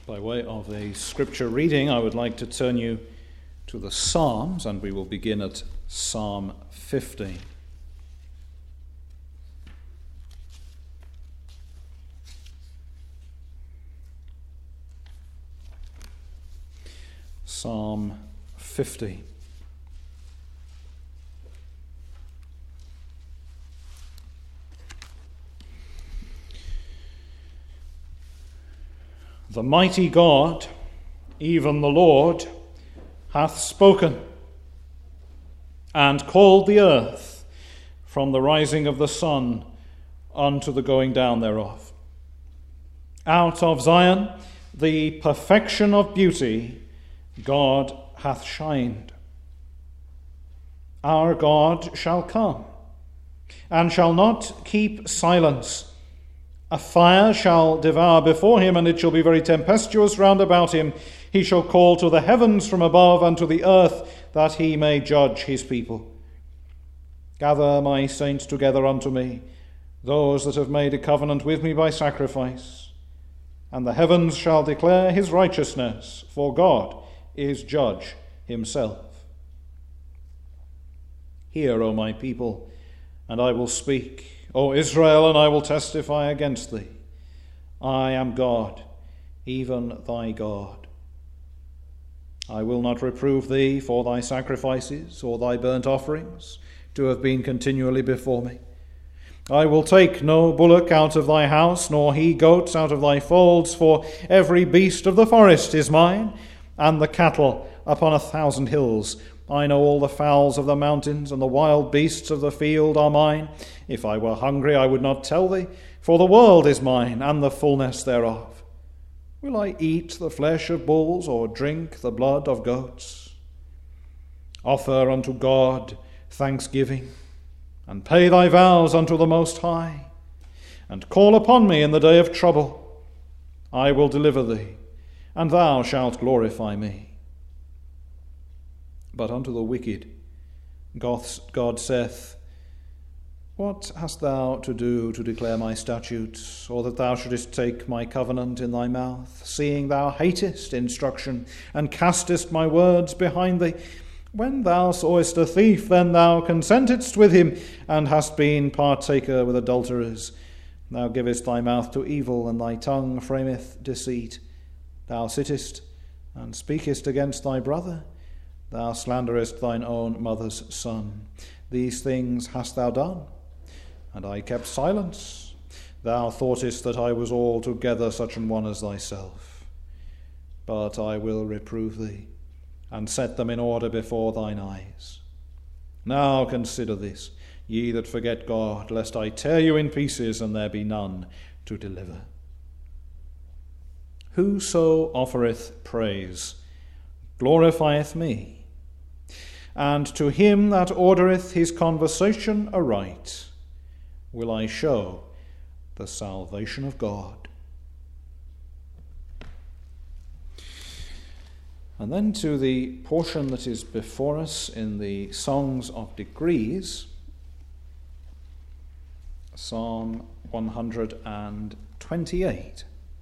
By way of a scripture reading, I would like to turn you to the Psalms, and we will begin at Psalm 50. Psalm 50. The mighty God, even the Lord, hath spoken, and called the earth from the rising of the sun unto the going down thereof. Out of Zion, the perfection of beauty, God hath shined. Our God shall come, and shall not keep silence. A fire shall devour before him, and it shall be very tempestuous round about him. He shall call to the heavens from above, and to the earth, that he may judge his people. Gather my saints together unto me, those that have made a covenant with me by sacrifice. And the heavens shall declare his righteousness, for God is judge himself. Hear, O my people, and I will speak. O Israel, and I will testify against thee. I am God, even thy God. I will not reprove thee for thy sacrifices or thy burnt offerings, to have been continually before me. I will take no bullock out of thy house, nor he-goats out of thy folds, for every beast of the forest is mine, and the cattle upon 1,000 hills. I know all the fowls of the mountains, and the wild beasts of the field are mine. If I were hungry, I would not tell thee, for the world is mine, and the fullness thereof. Will I eat the flesh of bulls, or drink the blood of goats? Offer unto God thanksgiving, and pay thy vows unto the Most High, and call upon me in the day of trouble. I will deliver thee, and thou shalt glorify me. But unto the wicked God saith, What hast thou to do to declare my statutes, or that thou shouldest take my covenant in thy mouth, seeing thou hatest instruction, and castest my words behind thee? When thou sawest a thief, then thou consentedst with him, and hast been partaker with adulterers. Thou givest thy mouth to evil, and thy tongue frameth deceit. Thou sittest and speakest against thy brother. Thou slanderest thine own mother's son. These things hast thou done, and I kept silence. Thou thoughtest that I was altogether such an one as thyself. But I will reprove thee, and set them in order before thine eyes. Now consider this, ye that forget God, lest I tear you in pieces, and there be none to deliver. Whoso offereth praise glorifieth me, and to him that ordereth his conversation aright will I show the salvation of God. And then to the portion that is before us in the Songs of Degrees, Psalm 128.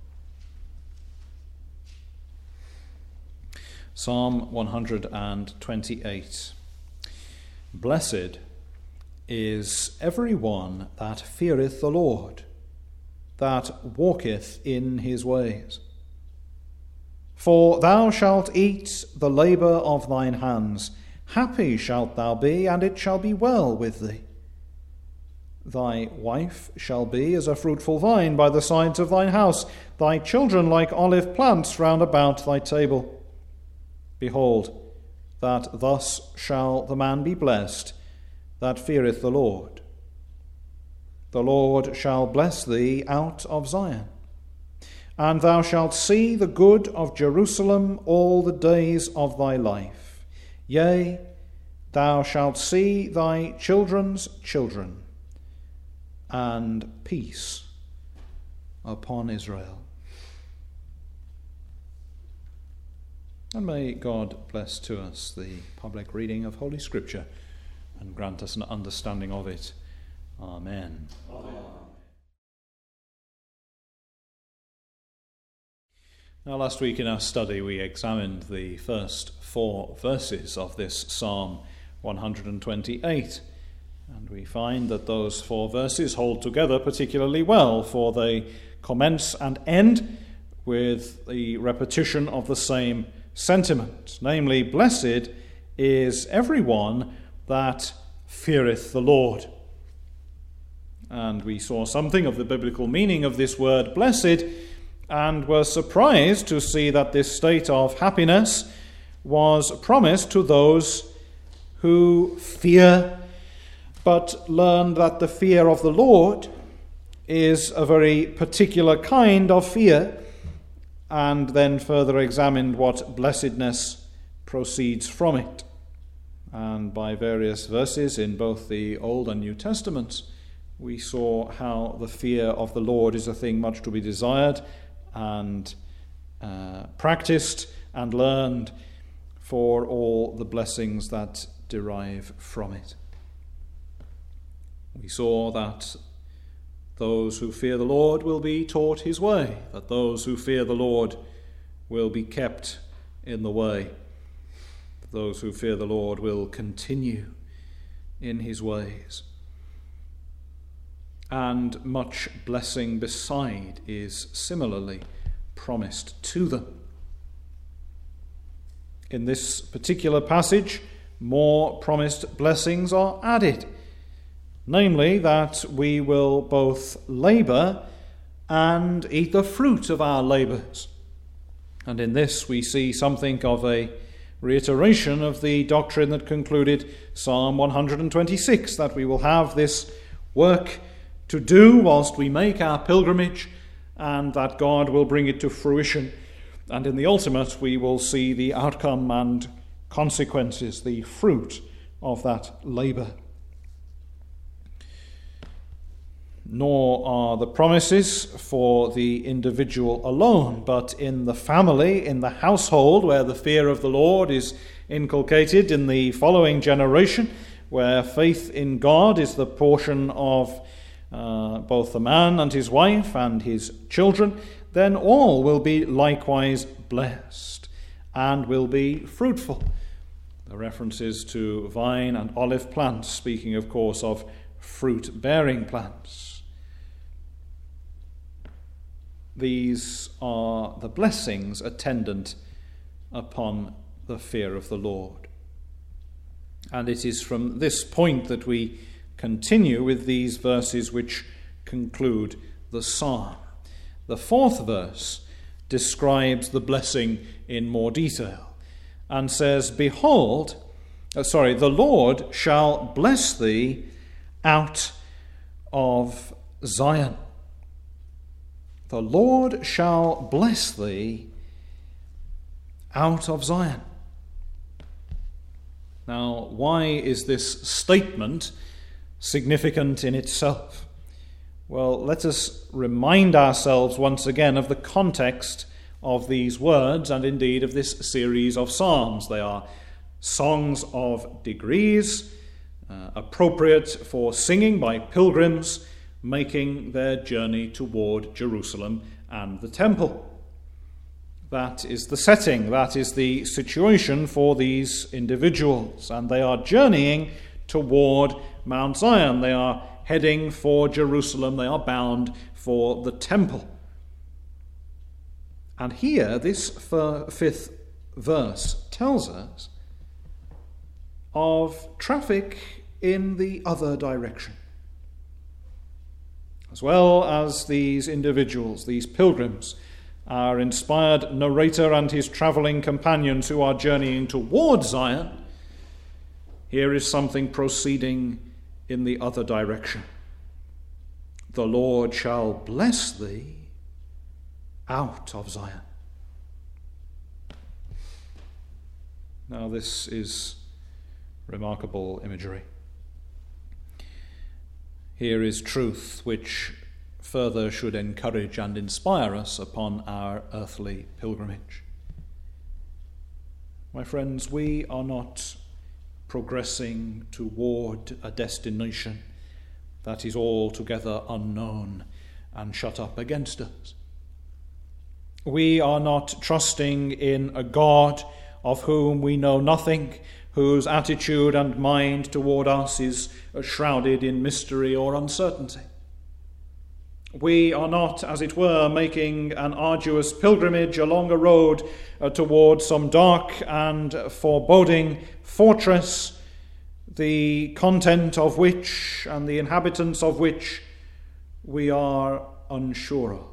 Psalm 128. Blessed is every one that feareth the Lord, that walketh in his ways. For thou shalt eat the labour of thine hands. Happy shalt thou be, and it shall be well with thee. Thy wife shall be as a fruitful vine by the sides of thine house, thy children like olive plants round about thy table. Behold, that thus shall the man be blessed that feareth the Lord. The Lord shall bless thee out of Zion, and thou shalt see the good of Jerusalem all the days of thy life. Yea, thou shalt see thy children's children, and peace upon Israel. And may God bless to us the public reading of Holy Scripture and grant us an understanding of it. Amen. Amen. Now, last week in our study we examined the first 4 verses of this Psalm 128, and we find that those 4 verses hold together particularly well, for they commence and end with the repetition of the same sentiment, namely, blessed is everyone that feareth the Lord. And we saw something of the biblical meaning of this word blessed, and were surprised to see that this state of happiness was promised to those who fear, but learned that the fear of the Lord is a very particular kind of fear, and then further examined what blessedness proceeds from it. And by various verses in both the Old and New Testaments, we saw how the fear of the Lord is a thing much to be desired and practiced and learned for all the blessings that derive from it. We saw that those who fear the Lord will be taught his way, that those who fear the Lord will be kept in the way, that those who fear the Lord will continue in his ways. And much blessing beside is similarly promised to them. In this particular passage, more promised blessings are added, namely that we will both labour and eat the fruit of our labours. And in this we see something of a reiteration of the doctrine that concluded Psalm 126, that we will have this work to do whilst we make our pilgrimage, and that God will bring it to fruition. And in the ultimate, we will see the outcome and consequences, the fruit of that labour. Nor are the promises for the individual alone, but in the family, in the household, where the fear of the Lord is inculcated in the following generation, where faith in God is the portion of both the man and his wife and his children, then all will be likewise blessed and will be fruitful. The references to vine and olive plants, speaking of course of fruit-bearing plants. These are the blessings attendant upon the fear of the Lord. And it is from this point that we continue with these verses which conclude the psalm. The 4th verse describes the blessing in more detail and says, the Lord shall bless thee out of Zion. The Lord shall bless thee out of Zion. Now, why is this statement significant in itself? Well, let us remind ourselves once again of the context of these words and indeed of this series of psalms. They are songs of degrees, appropriate for singing by pilgrims making their journey toward Jerusalem and the temple. That is the setting, that is the situation for these individuals, and they are journeying toward Mount Zion. They are heading for Jerusalem. They are bound for the temple. And here, this 5th verse tells us of traffic in the other direction. As well as these individuals, these pilgrims, our inspired narrator and his travelling companions who are journeying towards Zion, here is something proceeding in the other direction. The Lord shall bless thee out of Zion. Now this is remarkable imagery. Here is truth which further should encourage and inspire us upon our earthly pilgrimage. My friends, we are not progressing toward a destination that is altogether unknown and shut up against us. We are not trusting in a God of whom we know nothing, whose attitude and mind toward us is shrouded in mystery or uncertainty. We are not, as it were, making an arduous pilgrimage along a road toward some dark and foreboding fortress, the content of which and the inhabitants of which we are unsure of.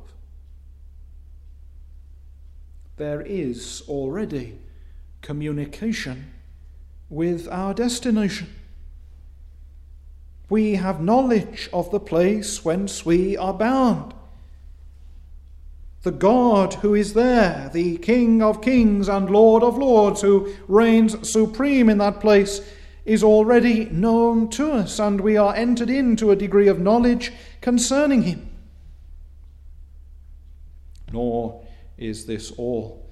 There is already communication with our destination. We have knowledge of the place whence we are bound. The God who is there, the King of kings and Lord of lords, who reigns supreme in that place, is already known to us, and we are entered into a degree of knowledge concerning him. Nor is this all.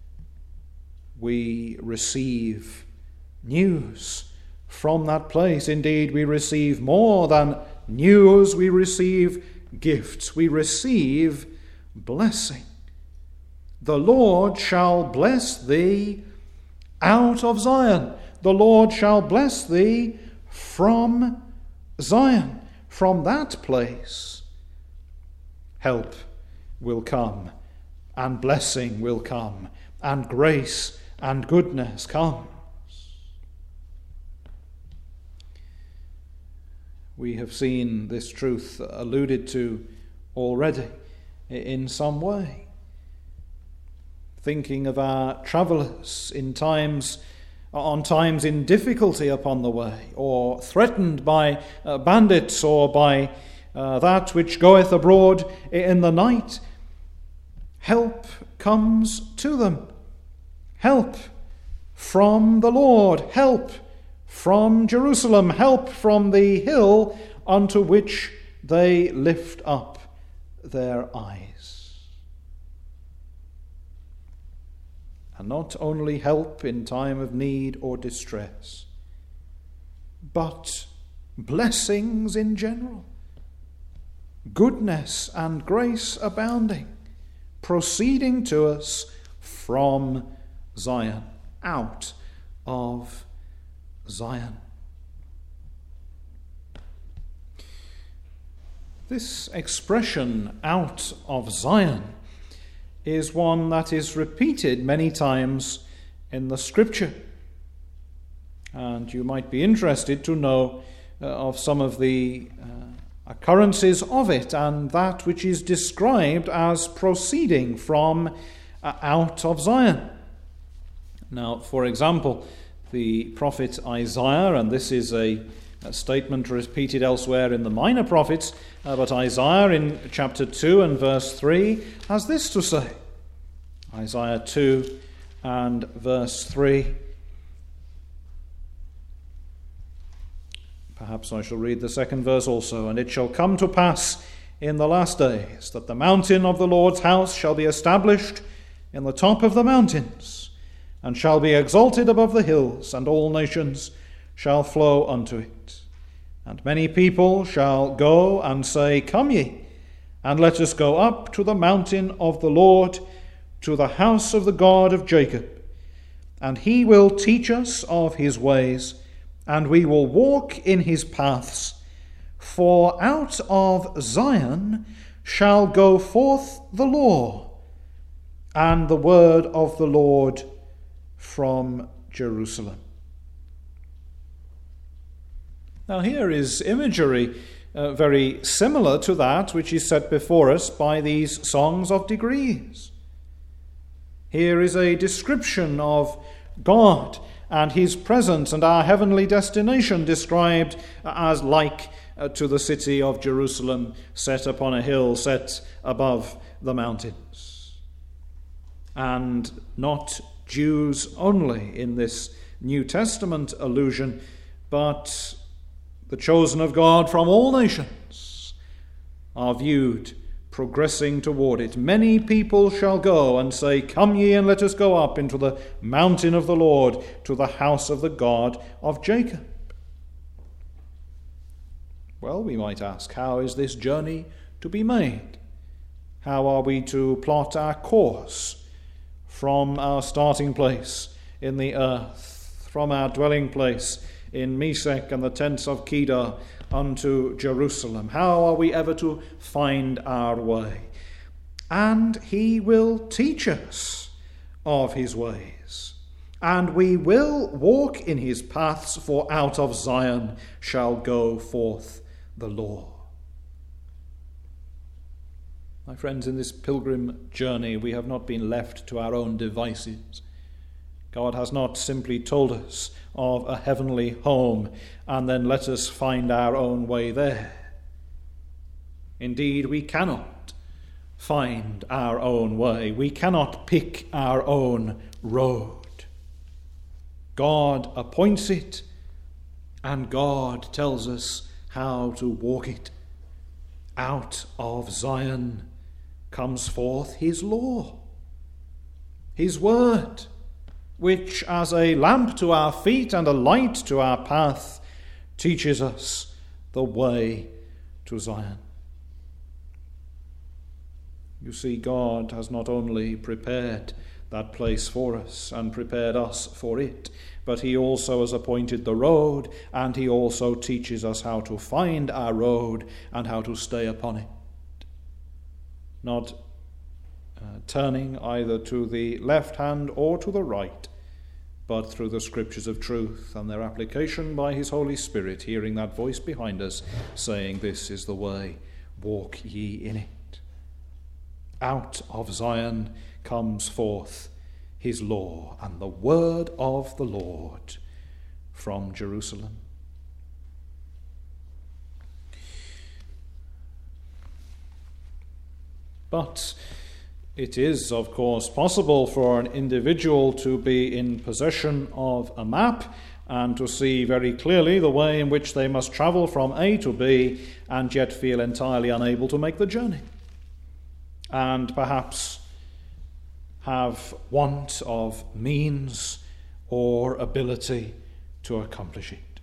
We receive news from that place. Indeed, we receive more than news. We receive gifts. We receive blessing. The Lord shall bless thee out of Zion. The Lord shall bless thee from Zion. From that place, help will come, and blessing will come, and grace and goodness comes. We have seen this truth alluded to already in some way. Thinking of our travellers on times in difficulty upon the way, or threatened by bandits, or by that which goeth abroad in the night, help comes to them. Help from the Lord, help from Jerusalem, help from the hill unto which they lift up their eyes. And not only help in time of need or distress, but blessings in general, goodness and grace abounding, proceeding to us from Zion, out of Zion. This expression, out of Zion, is one that is repeated many times in the Scripture. And you might be interested to know of some of the occurrences of it, and that which is described as proceeding from out of Zion. Now, for example, the prophet Isaiah, and this is a statement repeated elsewhere in the minor prophets, but Isaiah in chapter 2 and verse 3 has this to say. Isaiah 2 and verse 3. Perhaps I shall read the second verse also. And it shall come to pass in the last days that the mountain of the Lord's house shall be established in the top of the mountains, and shall be exalted above the hills, and all nations shall flow unto it. And many people shall go and say, Come ye, and let us go up to the mountain of the Lord, to the house of the God of Jacob. And he will teach us of his ways, and we will walk in his paths. For out of Zion shall go forth the law, and the word of the Lord from Jerusalem. Now here is imagery very similar to that which is set before us by these songs of degrees. Here is a description of God and his presence and our heavenly destination described as like to the city of Jerusalem set upon a hill, set above the mountains. And not Jews only in this New Testament allusion, but the chosen of God from all nations are viewed progressing toward it. Many people shall go and say, Come ye and let us go up into the mountain of the Lord, to the house of the God of Jacob. Well, we might ask, how is this journey to be made? How are we to plot our course from our starting place in the earth, from our dwelling place in Mesech and the tents of Kedar unto Jerusalem? How are we ever to find our way? And he will teach us of his ways, and we will walk in his paths, for out of Zion shall go forth the law. My friends, in this pilgrim journey, we have not been left to our own devices. God has not simply told us of a heavenly home and then let us find our own way there. Indeed, we cannot find our own way. We cannot pick our own road. God appoints it, and God tells us how to walk it. Out of Zion comes forth his law, his word, which as a lamp to our feet and a light to our path teaches us the way to Zion. You see, God has not only prepared that place for us and prepared us for it, but he also has appointed the road, and he also teaches us how to find our road and how to stay upon it. Not turning either to the left hand or to the right, but through the scriptures of truth and their application by his Holy Spirit, hearing that voice behind us saying, "This is the way, walk ye in it." Out of Zion comes forth his law and the word of the Lord from Jerusalem. But it is, of course, possible for an individual to be in possession of a map and to see very clearly the way in which they must travel from A to B, and yet feel entirely unable to make the journey, and perhaps have want of means or ability to accomplish it.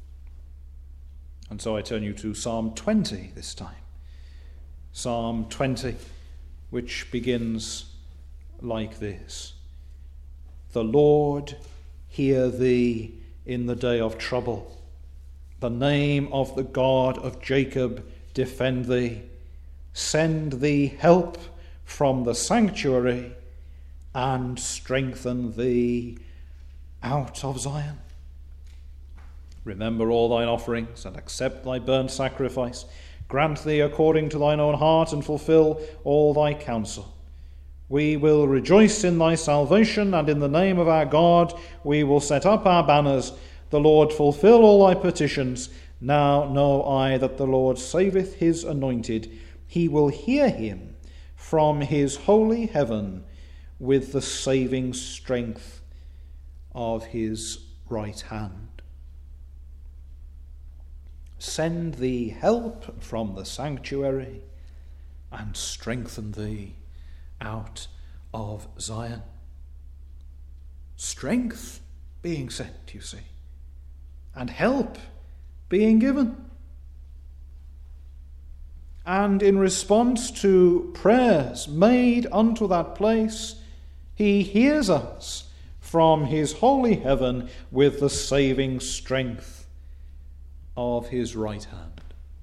And so I turn you to Psalm 20 this time. Psalm 20, which begins like this: "The Lord hear thee in the day of trouble. The name of the God of Jacob defend thee. Send thee help from the sanctuary and strengthen thee out of Zion. Remember all thine offerings and accept thy burnt sacrifice. Grant thee according to thine own heart and fulfill all thy counsel. We will rejoice in thy salvation, and in the name of our God we will set up our banners. The Lord fulfill all thy petitions. Now know I that the Lord saveth his anointed. He will hear him from his holy heaven with the saving strength of his right hand. Send thee help from the sanctuary and strengthen thee out of Zion." Strength being sent, you see, and help being given. And in response to prayers made unto that place, he hears us from his holy heaven with the saving strength of his right hand.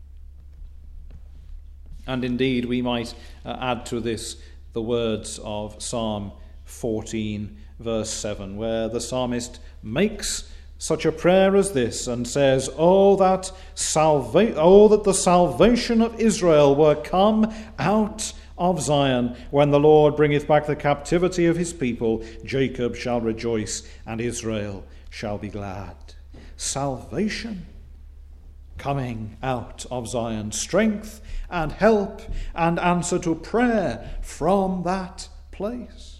And indeed, we might add to this the words of Psalm 14, verse 7, where the psalmist makes such a prayer as this and says, Oh, that the salvation of Israel were come out of Zion. When the Lord bringeth back the captivity of his people, Jacob shall rejoice and Israel shall be glad. Salvation coming out of Zion, strength and help and answer to prayer from that place.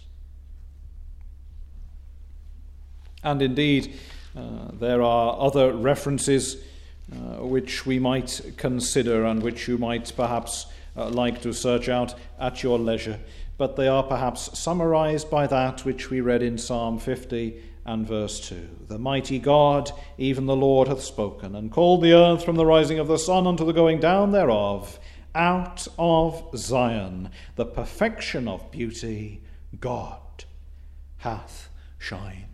And indeed, there are other references which we might consider and which you might perhaps like to search out at your leisure, but they are perhaps summarized by that which we read in Psalm 50 and verse 2. The mighty God, even the Lord, hath spoken, and called the earth from the rising of the sun unto the going down thereof, out of Zion, the perfection of beauty, God hath shined.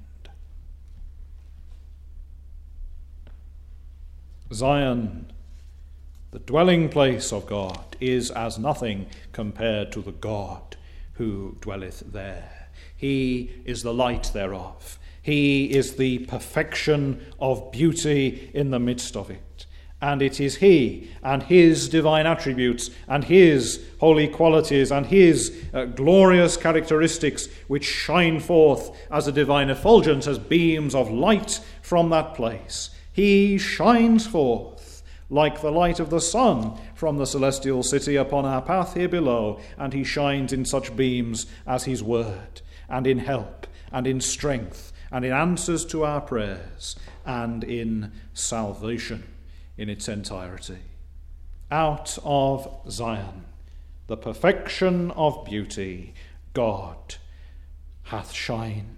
Zion, the dwelling place of God, is as nothing compared to the God who dwelleth there. He is the light thereof. He is the perfection of beauty in the midst of it. And it is he and his divine attributes and his holy qualities and his glorious characteristics which shine forth as a divine effulgence, as beams of light from that place. He shines forth like the light of the sun from the celestial city upon our path here below, and he shines in such beams as his word, and in help, and in strength, and in answers to our prayers, and in salvation in its entirety. Out of Zion, the perfection of beauty, God hath shined.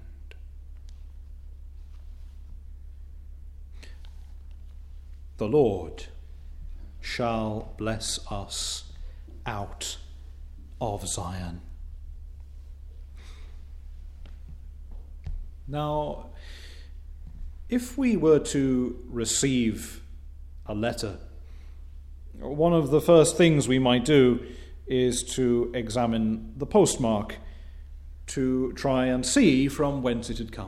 The Lord shall bless us out of Zion. Now, if we were to receive a letter, one of the first things we might do is to examine the postmark to try and see from whence it had come.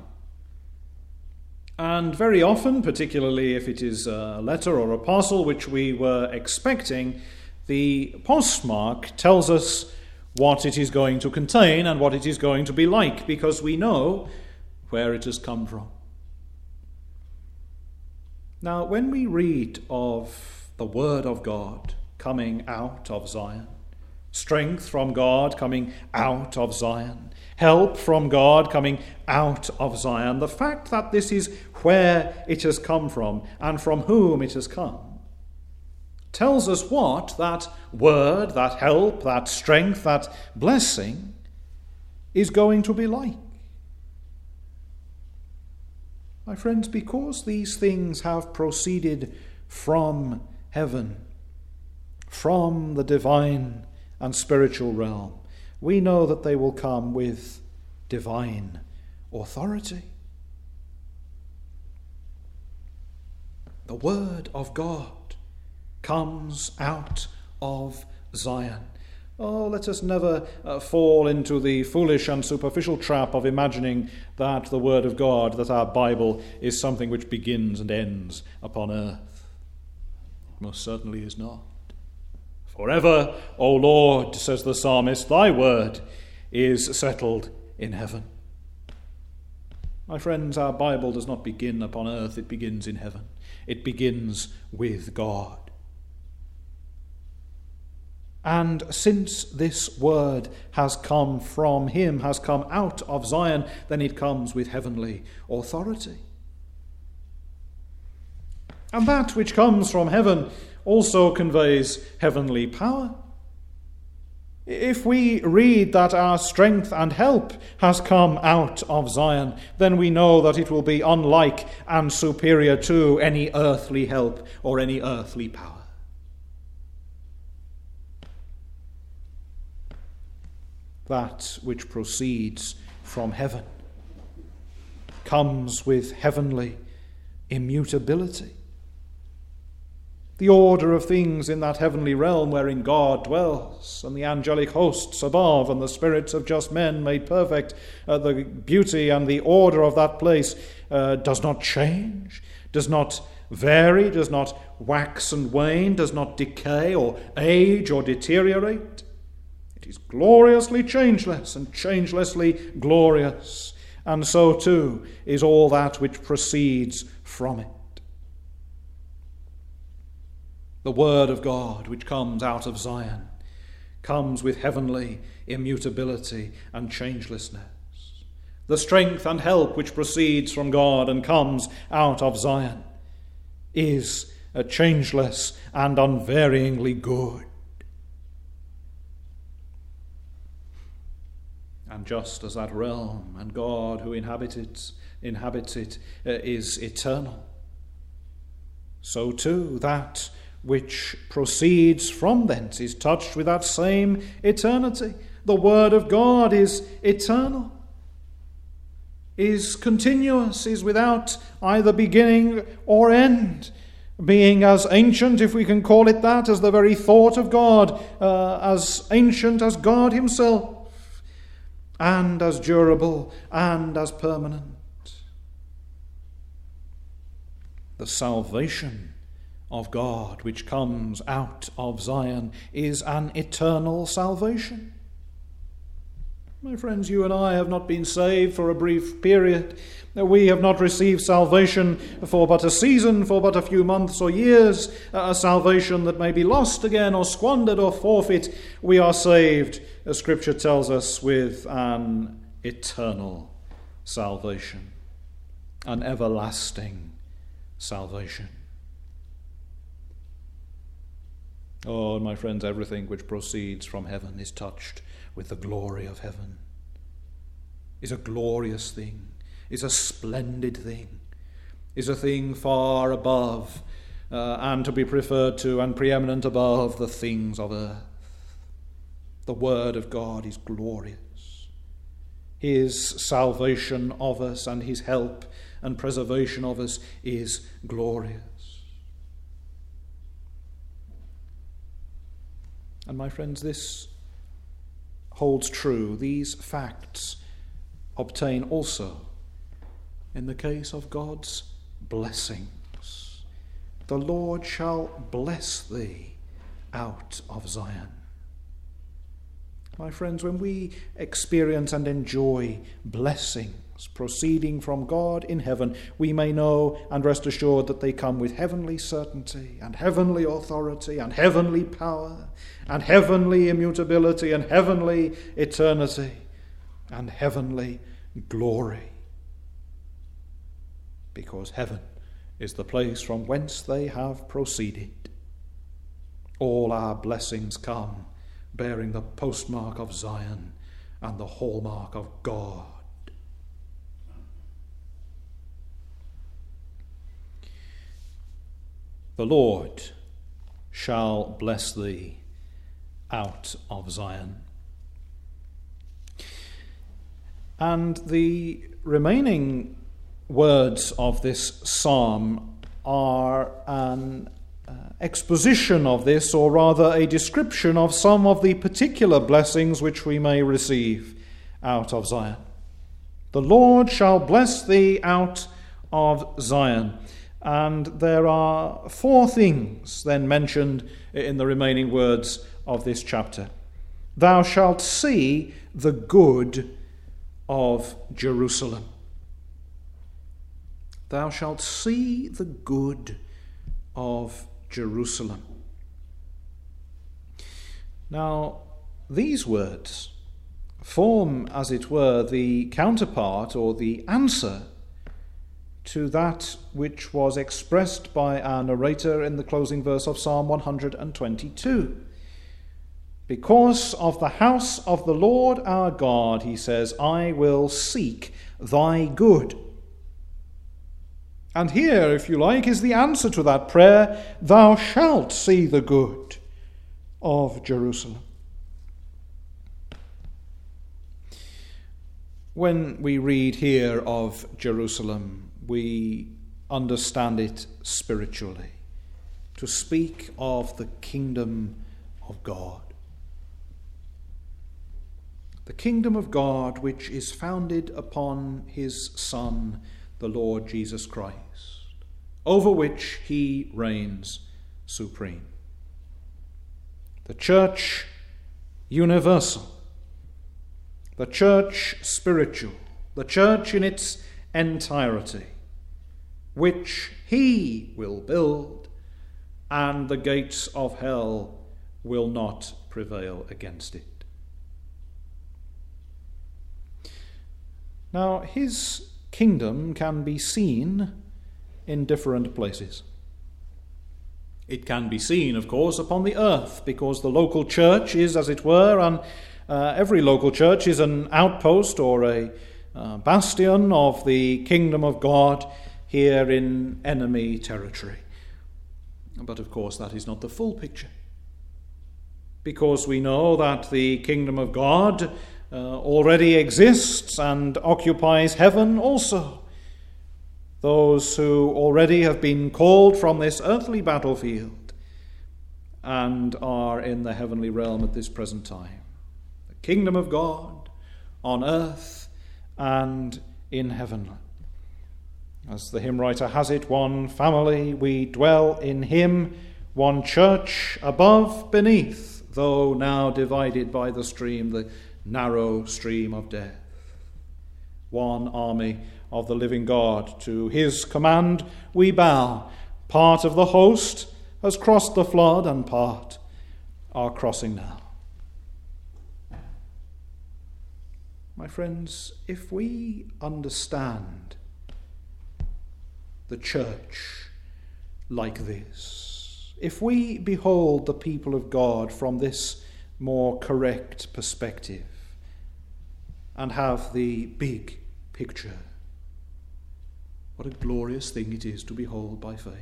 And very often, particularly if it is a letter or a parcel which we were expecting, the postmark tells us what it is going to contain and what it is going to be like, because we know where it has come from. Now, when we read of the Word of God coming out of Zion, strength from God coming out of Zion, help from God coming out of Zion, the fact that this is where it has come from and from whom it has come tells us what that word, that help, that strength, that blessing is going to be like. My friends, because these things have proceeded from heaven, from the divine and spiritual realm, we know that they will come with divine authority. The Word of God comes out of Zion. Oh, let us never fall into the foolish and superficial trap of imagining that the Word of God, that our Bible, is something which begins and ends upon earth. It most certainly is not. Forever, O Lord, says the psalmist, thy word is settled in heaven. My friends, our Bible does not begin upon earth, it begins in heaven. It begins with God. And since this word has come from him, has come out of Zion, then it comes with heavenly authority. And that which comes from heaven also conveys heavenly power. If we read that our strength and help has come out of Zion, then we know that it will be unlike and superior to any earthly help or any earthly power. That which proceeds from heaven comes with heavenly immutability. The order of things in that heavenly realm wherein God dwells, and the angelic hosts above, and the spirits of just men made perfect, the beauty and the order of that place does not change, does not vary, does not wax and wane, does not decay or age or deteriorate. It is gloriously changeless and changelessly glorious, and so too is all that which proceeds from it. The Word of God, which comes out of Zion, comes with heavenly immutability and changelessness. The strength and help which proceeds from God and comes out of Zion is changeless and unvaryingly good. And just as that realm and God who inhabits it is eternal, so too that which proceeds from thence is touched with that same eternity. The Word of God is eternal, is continuous, is without either beginning or end, being as ancient, if we can call it that, as the very thought of God, as ancient as God himself, and as durable and as permanent. The salvation of God which comes out of Zion is an eternal salvation. My friends, you and I have not been saved for a brief period. We have not received salvation for but a season, for but a few months or years, a salvation that may be lost again or squandered or forfeit. We are saved, as Scripture tells us, with an eternal salvation, an everlasting salvation. Oh, my friends, everything which proceeds from heaven is touched with the glory of heaven, is a glorious thing, is a splendid thing, is a thing far above and to be preferred to and preeminent above the things of earth. The Word of God is glorious. His salvation of us and his help and preservation of us is glorious. And my friends, this holds true. These facts obtain also in the case of God's blessings. The Lord shall bless thee out of Zion. My friends, when we experience and enjoy blessings proceeding from God in heaven, we may know and rest assured that they come with heavenly certainty and heavenly authority and heavenly power and heavenly immutability and heavenly eternity and heavenly glory. Because heaven is the place from whence they have proceeded. All our blessings come bearing the postmark of Zion and the hallmark of God. The Lord shall bless thee out of Zion. And the remaining words of this psalm are an exposition of this, or rather a description of some of the particular blessings which we may receive out of Zion. The Lord shall bless thee out of Zion. And there are four things then mentioned in the remaining words of this chapter. Thou shalt see the good of Jerusalem. Thou shalt see the good of Jerusalem. Now, these words form, as it were, the counterpart or the answer to that which was expressed by our narrator in the closing verse of Psalm 122. Because of the house of the Lord our God, he says, I will seek thy good. And here, if you like, is the answer to that prayer, thou shalt see the good of Jerusalem. When we read here of Jerusalem, we understand it spiritually, to speak of the kingdom of God. The kingdom of God which is founded upon his Son, the Lord Jesus Christ, over which he reigns supreme. The church universal, the church spiritual, the church in its entirety, which he will build, and the gates of hell will not prevail against it. Now, his kingdom can be seen in different places. It can be seen, of course, upon the earth, because the local church is, as it were, and every local church is an outpost or a bastion of the kingdom of God here in enemy territory. But of course that is not the full picture, because we know that the kingdom of God already exists and occupies heaven also. Those who already have been called from this earthly battlefield and are in the heavenly realm at this present time. The kingdom of God on earth and in heaven. As the hymn writer has it, one family we dwell in him, one church above, beneath, though now divided by the stream, the narrow stream of death. One army of the living God, to his command we bow. Part of the host has crossed the flood, and part are crossing now. My friends, if we understand the church like this, if we behold the people of God from this more correct perspective and have the big picture, what a glorious thing it is to behold by faith.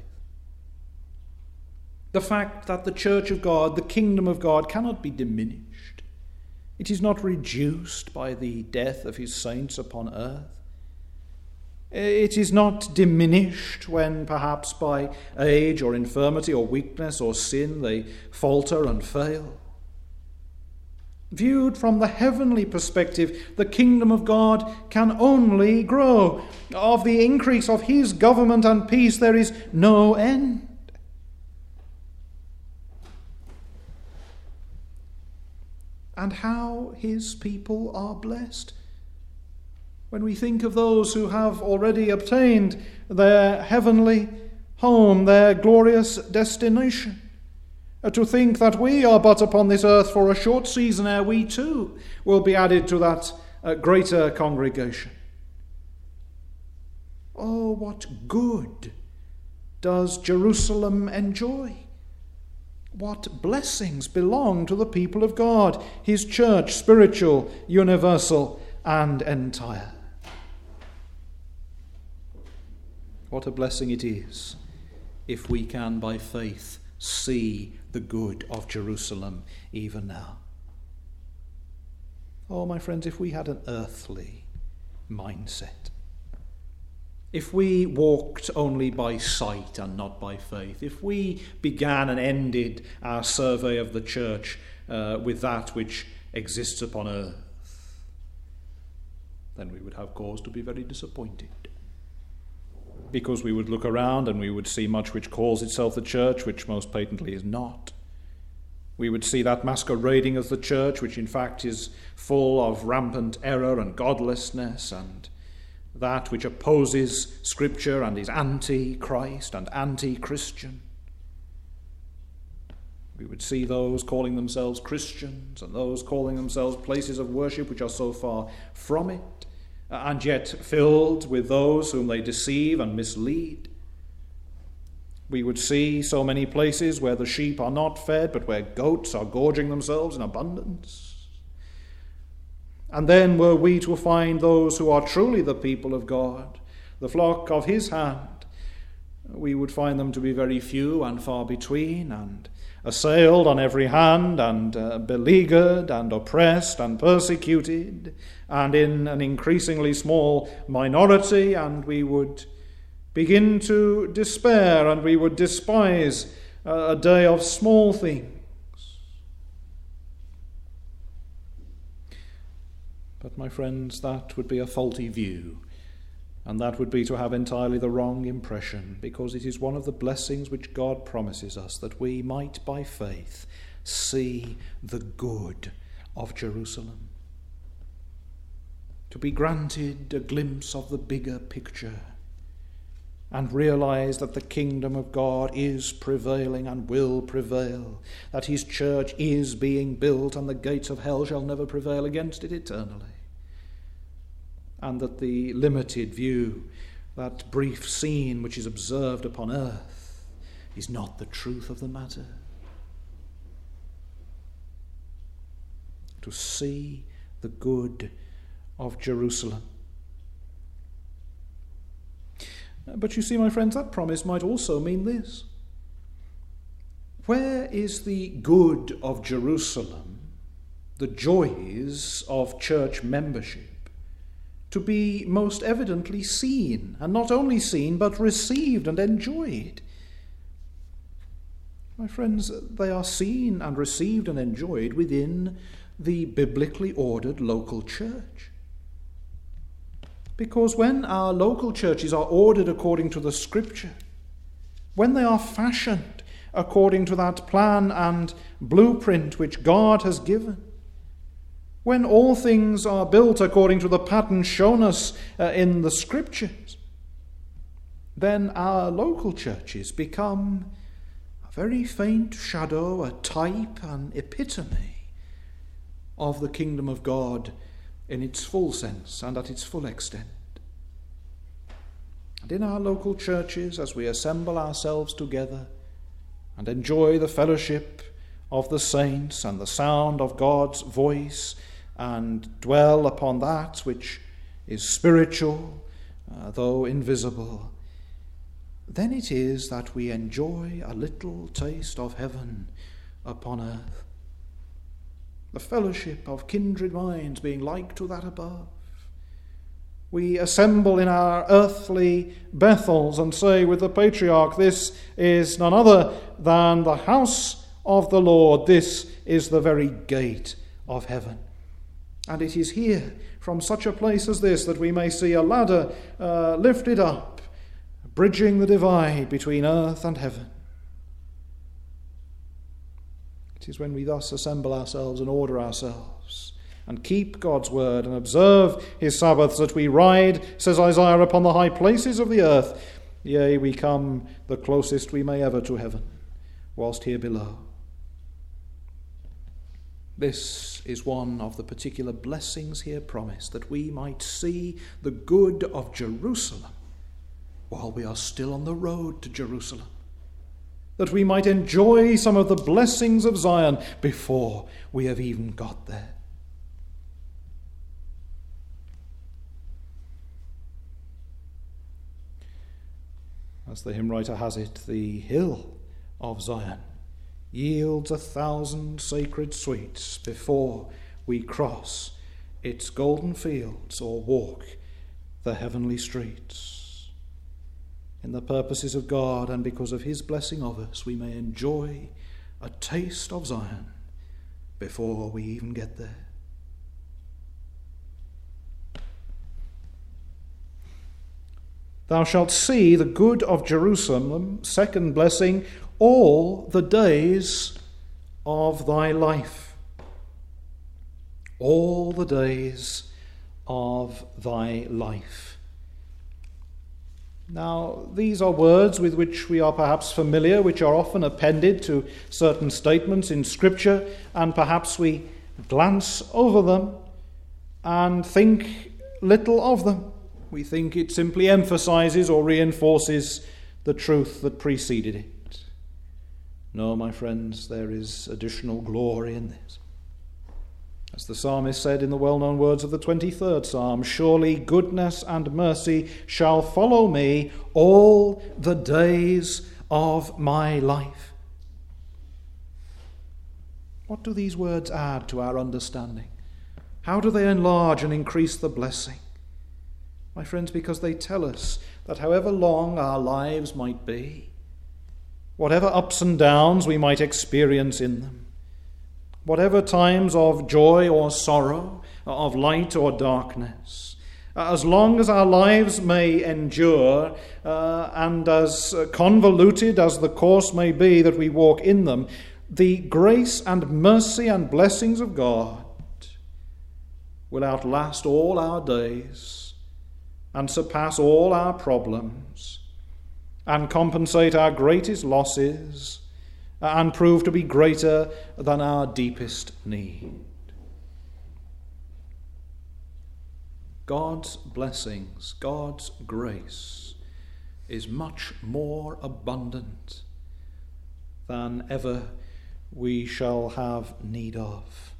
The fact that the church of God, the kingdom of God, cannot be diminished. It is not reduced by the death of his saints upon earth. It is not diminished when perhaps by age or infirmity or weakness or sin they falter and fail. Viewed from the heavenly perspective, the kingdom of God can only grow. Of the increase of his government and peace there is no end. And how his people are blessed. When we think of those who have already obtained their heavenly home, their glorious destination, to think that we are but upon this earth for a short season ere we too will be added to that greater congregation. Oh, what good does Jerusalem enjoy? What blessings belong to the people of God, his church, spiritual, universal, and entire. What a blessing it is if we can by faith see the good of Jerusalem even now. Oh, my friends, if we had an earthly mindset, if we walked only by sight and not by faith, if we began and ended our survey of the church with that which exists upon earth, then we would have cause to be very disappointed. Because we would look around and we would see much which calls itself the church, which most patently is not. We would see that masquerading as the church, which in fact is full of rampant error and godlessness, and that which opposes Scripture and is anti-Christ and anti-Christian. We would see those calling themselves Christians and those calling themselves places of worship which are so far from it, and yet filled with those whom they deceive and mislead. We would see so many places where the sheep are not fed, but where goats are gorging themselves in abundance. And then were we to find those who are truly the people of God, the flock of his hand, we would find them to be very few and far between, and assailed on every hand, and beleaguered and oppressed and persecuted, and in an increasingly small minority, and we would begin to despair, and we would despise a day of small things. But, my friends, that would be a faulty view, and that would be to have entirely the wrong impression, because it is one of the blessings which God promises us, that we might by faith see the good of Jerusalem. To be granted a glimpse of the bigger picture and realize that the kingdom of God is prevailing and will prevail, that his church is being built and the gates of hell shall never prevail against it eternally. And that the limited view, that brief scene which is observed upon earth, is not the truth of the matter. To see the good of Jerusalem. But you see, my friends, that promise might also mean this, Where is the good of Jerusalem, the joys of church membership, to be most evidently seen, and not only seen, but received and enjoyed? My friends, they are seen and received and enjoyed within the biblically ordered local church. Because when our local churches are ordered according to the Scripture, when they are fashioned according to that plan and blueprint which God has given, when all things are built according to the pattern shown us in the Scriptures, then our local churches become a very faint shadow, a type, an epitome of the kingdom of God in its full sense and at its full extent. And in our local churches, as we assemble ourselves together and enjoy the fellowship of the saints and the sound of God's voice, and dwell upon that which is spiritual, though invisible, then it is that we enjoy a little taste of heaven upon earth. The fellowship of kindred minds being like to that above. We assemble in our earthly Bethels and say with the patriarch, this is none other than the house of the Lord. This is the very gate of heaven. And it is here, from such a place as this, that we may see a ladder lifted up, bridging the divide between earth and heaven. It is when we thus assemble ourselves and order ourselves and keep God's word and observe his Sabbaths that we ride, says Isaiah, upon the high places of the earth. Yea, we come the closest we may ever to heaven, whilst here below. This is one of the particular blessings here promised, that we might see the good of Jerusalem while we are still on the road to Jerusalem, that we might enjoy some of the blessings of Zion before we have even got there. As the hymn writer has it, the hill of Zion yields 1,000 sacred sweets before we cross its golden fields or walk the heavenly streets. In the purposes of God and because of his blessing of us, we may enjoy a taste of Zion before we even get there. Thou shalt see the good of Jerusalem, second blessing, all the days of thy life. All the days of thy life. Now, these are words with which we are perhaps familiar, which are often appended to certain statements in Scripture, and perhaps we glance over them and think little of them. We think it simply emphasizes or reinforces the truth that preceded it. No, my friends, there is additional glory in this. As the psalmist said in the well-known words of the 23rd Psalm, surely goodness and mercy shall follow me all the days of my life. What do these words add to our understanding? How do they enlarge and increase the blessing? My friends, because they tell us that however long our lives might be, whatever ups and downs we might experience in them, whatever times of joy or sorrow, of light or darkness, as long as our lives may endure, and as convoluted as the course may be that we walk in them, the grace and mercy and blessings of God will outlast all our days and surpass all our problems and compensate our greatest losses and prove to be greater than our deepest need. God's blessings, God's grace is much more abundant than ever we shall have need of.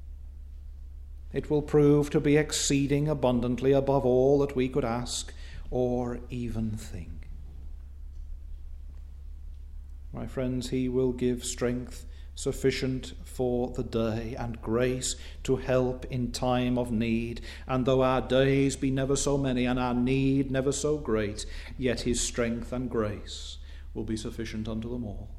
It will prove to be exceeding abundantly above all that we could ask or even think. My friends, he will give strength sufficient for the day and grace to help in time of need. And though our days be never so many and our need never so great, yet his strength and grace will be sufficient unto them all.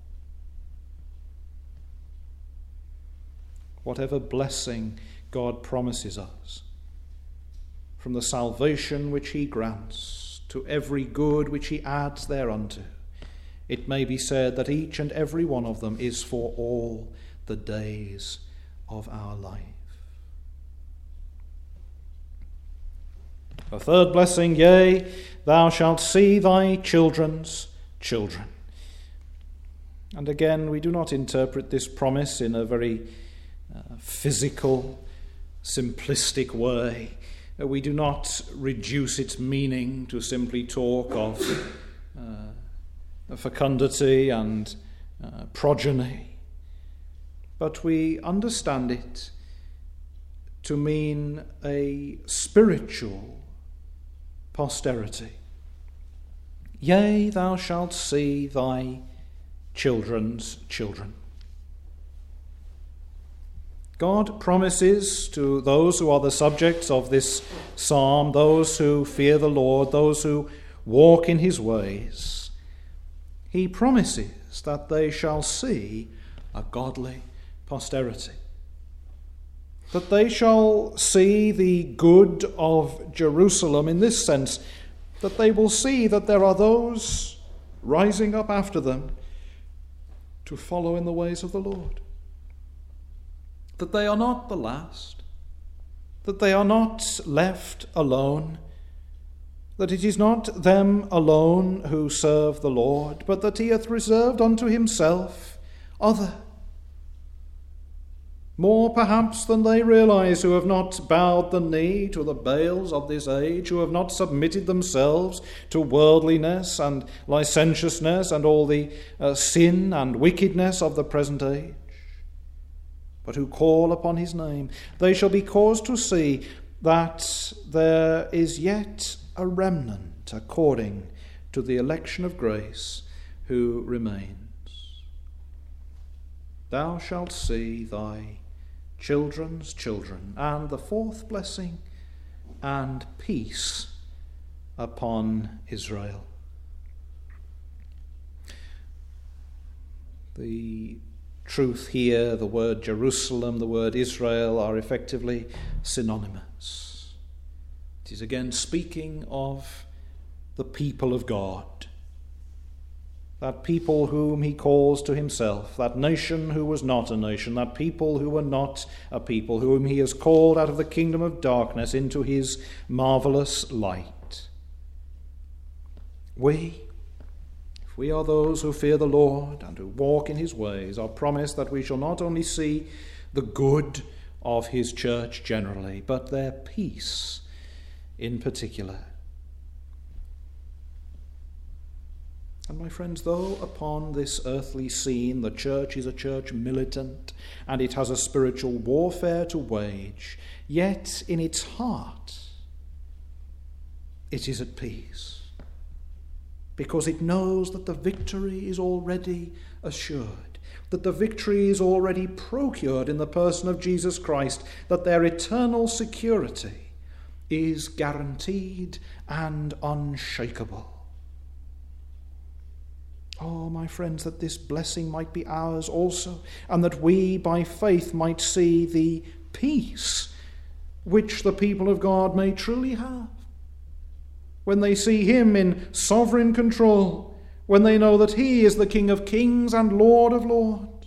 Whatever blessing God promises us, from the salvation which he grants to every good which he adds thereunto, it may be said that each and every one of them is for all the days of our life. A third blessing, yea, thou shalt see thy children's children. And again, we do not interpret this promise in a very physical, simplistic way. We do not reduce its meaning to simply talk of fecundity and progeny, but we understand it to mean a spiritual posterity. Yea, thou shalt see thy children's children. God promises to those who are the subjects of this psalm, those who fear the Lord, those who walk in his ways, he promises that they shall see a godly posterity, that they shall see the good of Jerusalem in this sense, that they will see that there are those rising up after them to follow in the ways of the Lord. That they are not the last, that they are not left alone, that it is not them alone who serve the Lord, but that he hath reserved unto himself other, more perhaps than they realize, who have not bowed the knee to the Baals of this age, who have not submitted themselves to worldliness and licentiousness and all the sin and wickedness of the present age, but who call upon his name. They shall be caused to see that there is yet a remnant according to the election of grace who remains. Thou shalt see thy children's children. And the fourth blessing, and peace upon Israel. The truth here, the word Jerusalem, the word Israel, are effectively synonymous. It is again speaking of the people of God, that people whom he calls to himself, that nation who was not a nation, that people who were not a people, whom he has called out of the kingdom of darkness into his marvelous light. If we are those who fear the Lord and who walk in his ways, are promised that we shall not only see the good of his church generally, but their peace in particular. And my friends, though upon this earthly scene the church is a church militant and it has a spiritual warfare to wage, yet in its heart it is at peace, because it knows that the victory is already assured, that the victory is already procured in the person of Jesus Christ, that their eternal security is guaranteed and unshakable. Oh, my friends, that this blessing might be ours also, and that we by faith might see the peace which the people of God may truly have, when they see him in sovereign control, when they know that he is the King of kings and Lord of lords.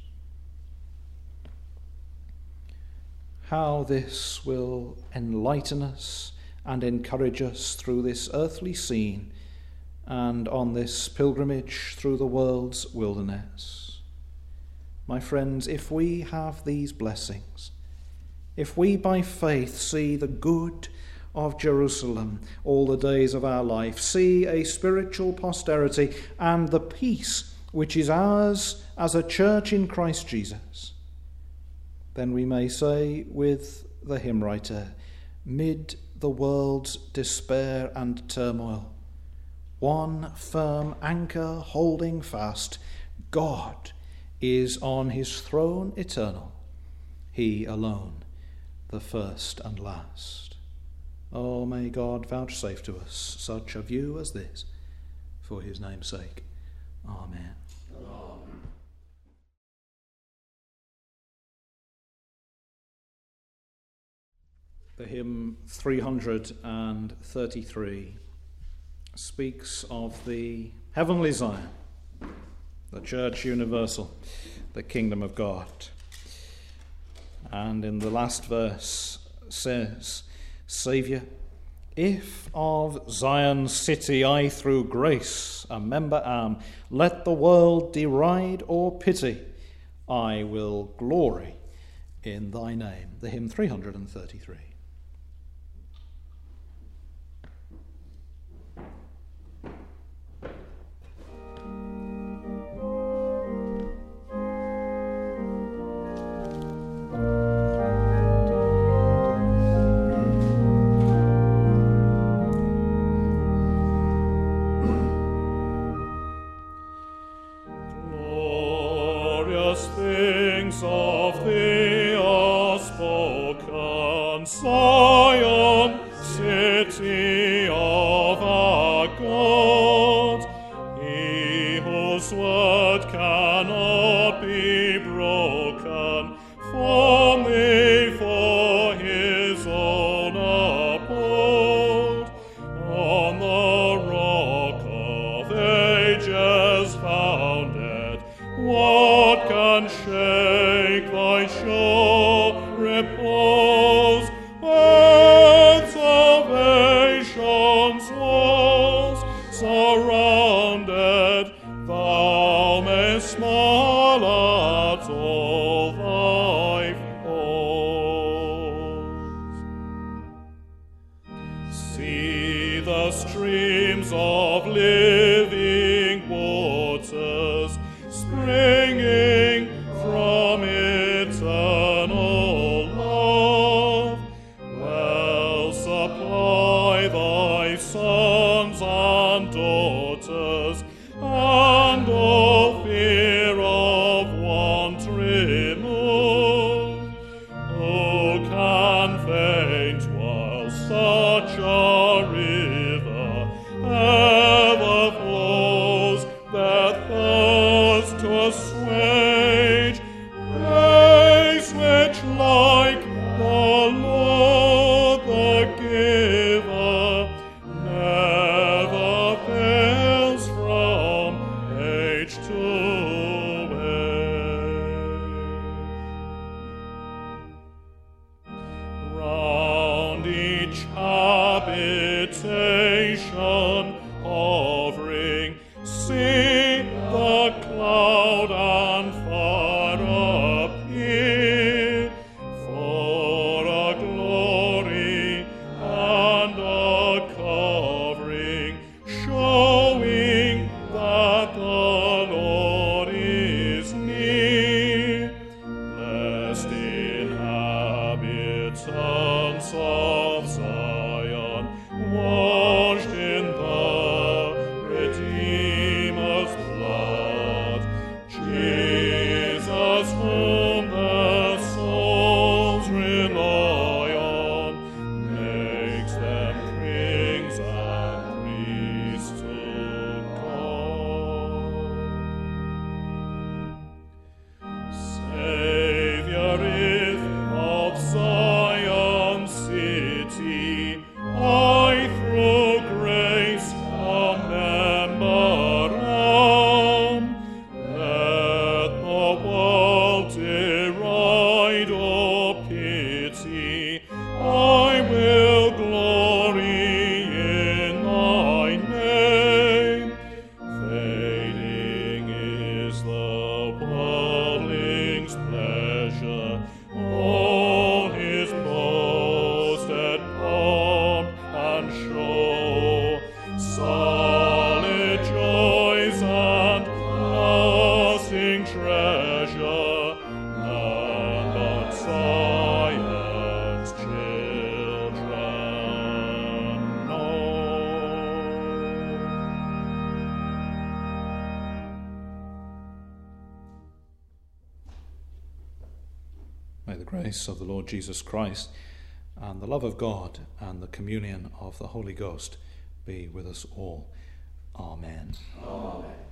How this will enlighten us and encourage us through this earthly scene and on this pilgrimage through the world's wilderness. My friends, if we have these blessings, if we by faith see the good of Jerusalem all the days of our life, see a spiritual posterity and the peace which is ours as a church in Christ Jesus, then we may say with the hymn writer, mid the world's despair and turmoil, one firm anchor holding fast, God is on his throne eternal, he alone, the first and last. Oh, may God vouchsafe to us such a view as this, for his name's sake. Amen. Amen. The hymn 333 speaks of the heavenly Zion, the Church Universal, the kingdom of God. And in the last verse says, Saviour, if of Zion's city I through grace a member am, let the world deride or pity, I will glory in thy name. The hymn 333. Zion, city of our God, he whose word cannot be broken, firmly for his own abode, on the rock of ages founded. What can shake thy sure repose? Salvation's walls surrounded, thou mayst smile at all thy foes. See the streams of living waters springing from eternal love. Well supply thy sons and daughters, and all fear of want remove. Who can faint while such a river ever flows, their thirst to assuage? Grace which like the Lord the giver never fails from age to age. Round each habitation hovering, see the cloud and fire appear, for a glory and a covering, showing that the Lord is near. Blessed inhabitants of Zion, washed in the Redeemer's blood, Jesus whom their souls rely on, makes them kings and priests to God. Saviour, if of Zion's city I through grace a member am, let the world deride or pity, I will glory in thy name. Fading is the worldling's pleasure, all his boasted pomp and show, solid joys and lasting treasure, none but Zion's children know. grace of the Lord Jesus Christ, and the love of God, and the communion of the Holy Ghost be with us all. Amen. Amen.